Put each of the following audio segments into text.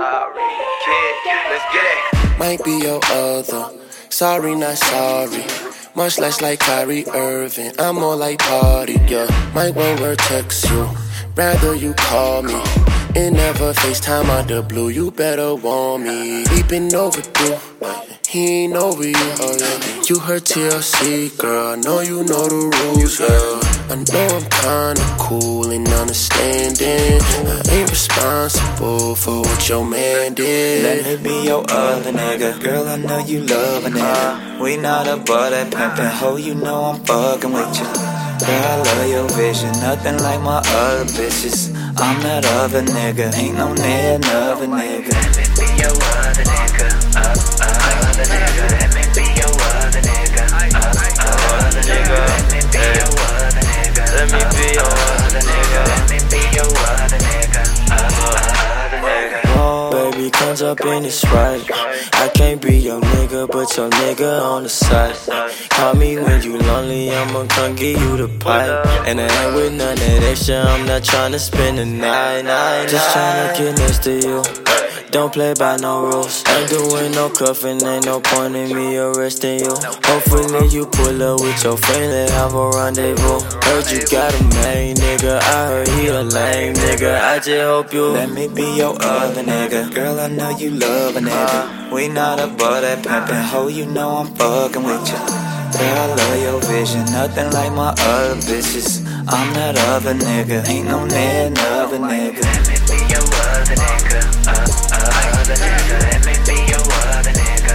Let's get it. Might be your other. Sorry, not sorry. Much less like Kyrie Irving. I'm more like party, yeah. Might one word text you. Rather you call me. And never FaceTime out the blue. You better want me. We been overdue. He ain't over you. Oh, yeah. You heard TLC, girl. I know you know the rules, yeah. I know I'm kinda cool and understanding. I ain't responsible for what your man did. Let me be your other nigga. Girl, I know you love a nigga. We not above that pimpin', ho, you know I'm fucking with you. Girl, I love your vision, nothing like my other bitches. I'm that other nigga, ain't no near another nigga. Let me be your other nigga. Other nigga. Let me be your other nigga. Other nigga. Let me be your other nigga. Let me be your other nigga. Let me be your other nigga. Other nigga. Oh, baby, comes up in this right. I can't be your nigga, but your nigga on the side. Call me when you lonely, I'ma come give you the pipe. And I ain't with none of that shit, I'm not tryna spend the night. Just tryna get next to you. Don't play by no rules. Ain't doing no cuffing, ain't no point in me arresting you. Hopefully you pull up with your friend and have a rendezvous. Heard you got a main nigga, I heard he a lame nigga. I just hope you let me be your other nigga. Girl, I know you love a nigga. We not above that pimpin', ho, you know I'm fucking with you. Girl, I love your vision, nothing like my other bitches. I'm that other nigga, ain't no near another nigga. Let me be your other nigga. Other nigga. Let me be your other nigga.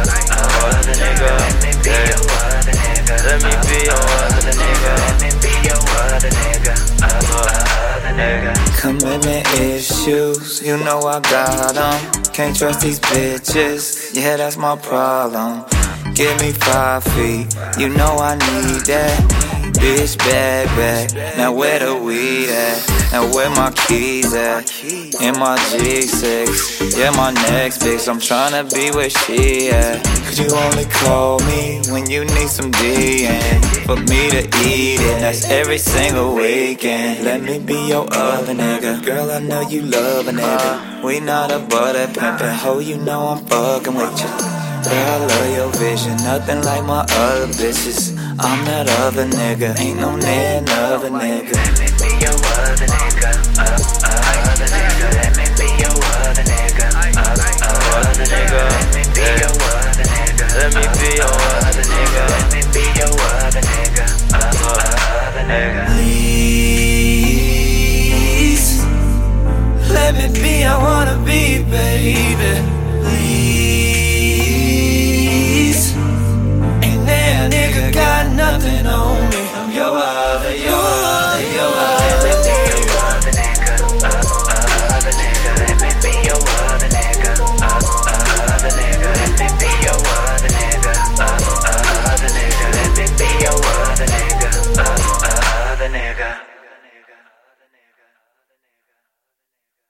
Other nigga. Let me be your other nigga. Let me be your other nigga. Let me be your other nigga. Other nigga. Commitment issues, you know I got them. Can't trust these bitches, yeah, that's my problem. Give me 5 feet, you know I need that. Bitch, bag, now where the weed at? Now where my keys at? In my G6, yeah, my next bitch, I'm tryna be where she at. Cause you only call me when you need some D, and for me to eat it, that's every single weekend. Let me be your other nigga. Girl, I know you love a nigga. We not above that pimpin', ho, you know I'm fucking with you. Girl, I love your vision, nothing like my other bitches. I'm that other nigga, ain't no near another nigga. Let me be your other nigga. Other nigga. Let me be your other nigga. Other nigga. Let me be your other nigga. Let me be your other nigga. Let me be your other nigga. Other nigga. Please, let me be, I wanna be, baby. Please.